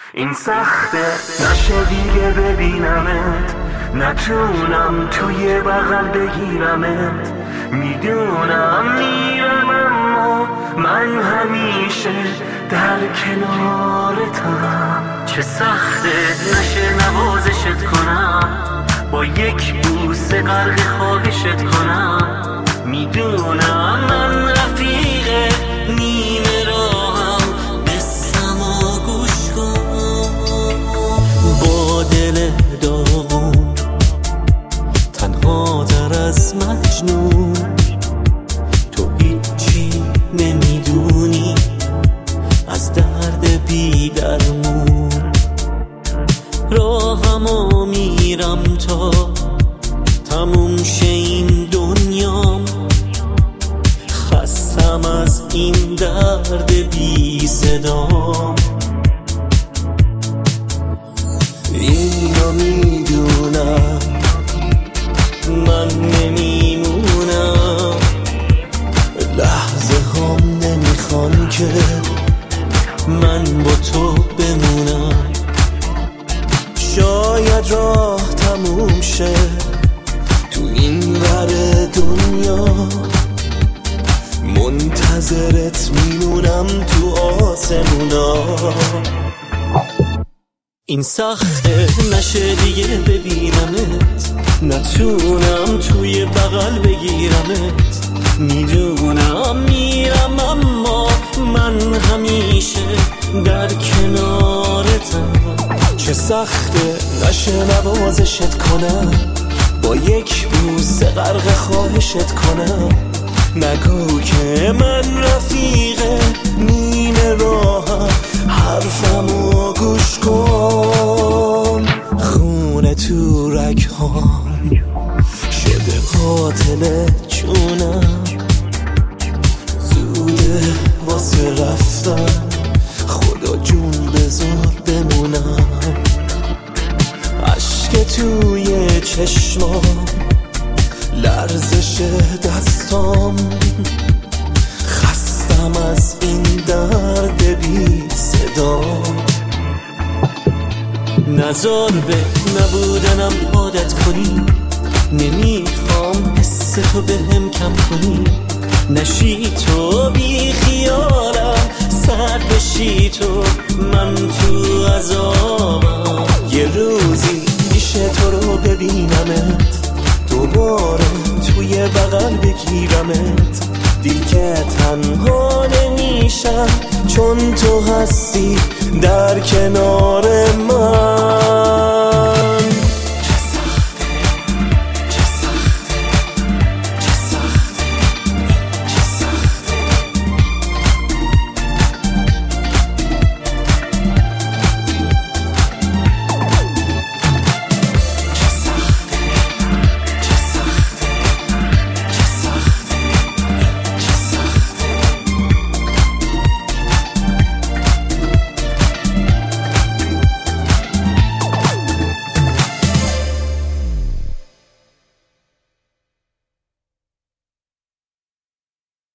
این سخته نشه دیگه ببینمت، نتونم توی بغل بگیرمت. میدونم میرم اما من همیشه در کنارتم. چه سخته نشه نوازشت کنم، با یک بوسه غرق خواهشت کنم. میدونم من رفیق نیمه راهم، بسم و گوش کن. با دل داغون تنها تر از مجنون، تو هیچی نمیدونی از درد بی درمون. راهمو میرم تا تموم شه این دنیام، خستم از این درد بی صدام. اینو میدونم من نمیمونم، لحظه هم نمیخوان که من با تو بمونم. شاید راه تموم شه تو این ور دنیا، منتظرت میمونم تو آسمونا. این سخته نشه دیگه ببینمت، نتونم توی بغل بگیرمت. میدونم میرم اما من همیشه در کنارتم. چه سخته نشه نوازشت کنم، با یک بوسه غرق خواهشت کنم. نگو که من رفیق نیمه راهم، حرفمو گوش کن. خونه تو رگ‌هام شده قاتل جونم، زوده واسه رفتن، خدا جون بذار بمونم. عشق توی چشمام، لرزش دستام، خستم از این درد بی صدا. نزار به نبودنم عادت کنی، نمیخوام حس تو بهم کم کنی. نشی تو بی خیالم، سر بشی تو من تو عذابم. یه روزی میشه تو رو ببینمت، دوباره توی بغل بگیرمت. دیگه تنها نمیشم چون تو هستی در کنار